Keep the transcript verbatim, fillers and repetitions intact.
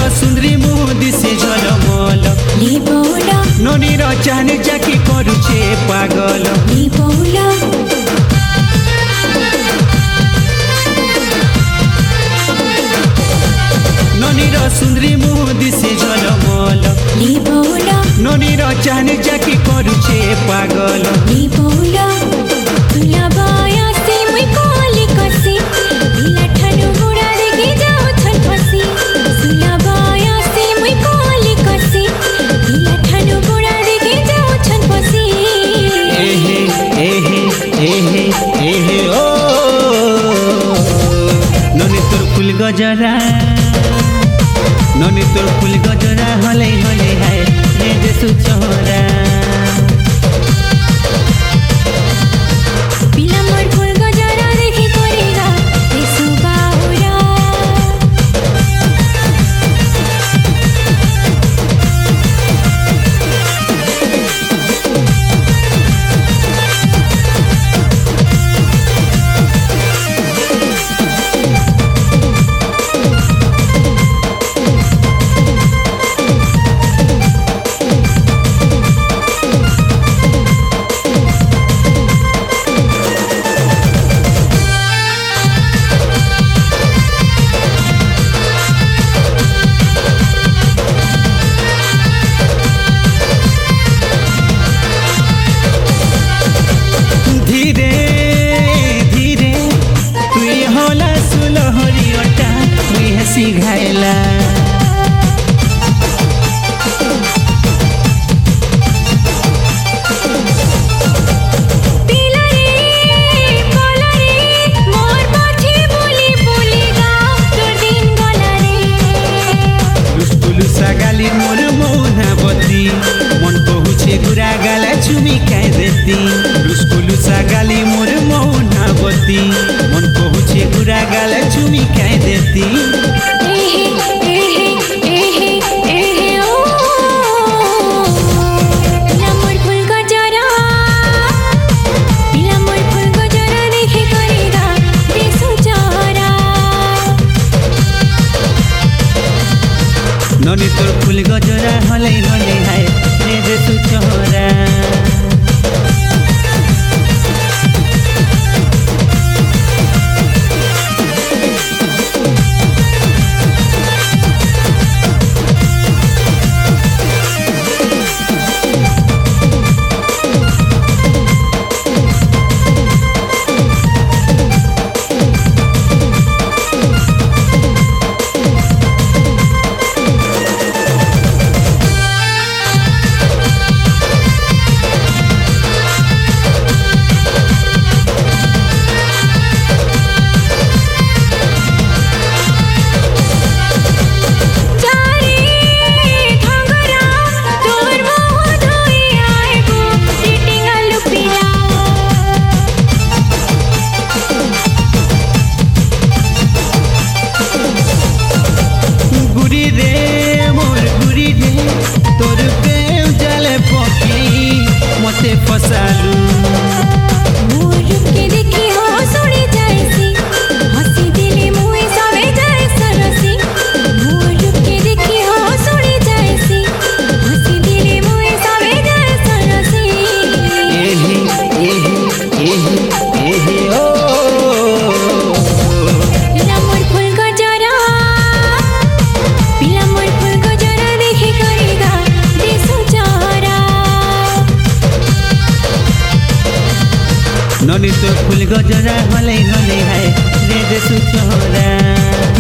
सुंदरी मुह दिसे झलमल ननीर चाहनी जाकी करुछे पागल ननीर सुंदरी मुह दिसे झलमल ननीर चाहनी जाकी करुछे पागल गजरा ननी तोर फूल गजरा हले हले है रे जे सुचोरा पिला मोर फूल गजरा देखी करेगा ये सुबाहुरा सिघाइला गाली मोर मौनावती मन पहुँचे गुरा गाला चुमी खाई देती रुस्कुलुसा गाली मोर मौनावती मन पहुँचे गुरा गाला चुमी खाई देती ननी तोर फूल गजरा हले हले है रे जे सुचोरा फसालू मोर के देखी हो सुनी जाएसी हंसी दिले मुए सवे जाए सरसी मोर के देखी हो सुनी जाएसी हंसी दिले मुए सवे जाए सरसी एही एही एही एही ओ पिला मोर फूल गजरा पिला मोर फूल गजरा देखी करेगा दे सुचारा ननी तोर फूल गजरा हले हले है रे जे सुचोरा।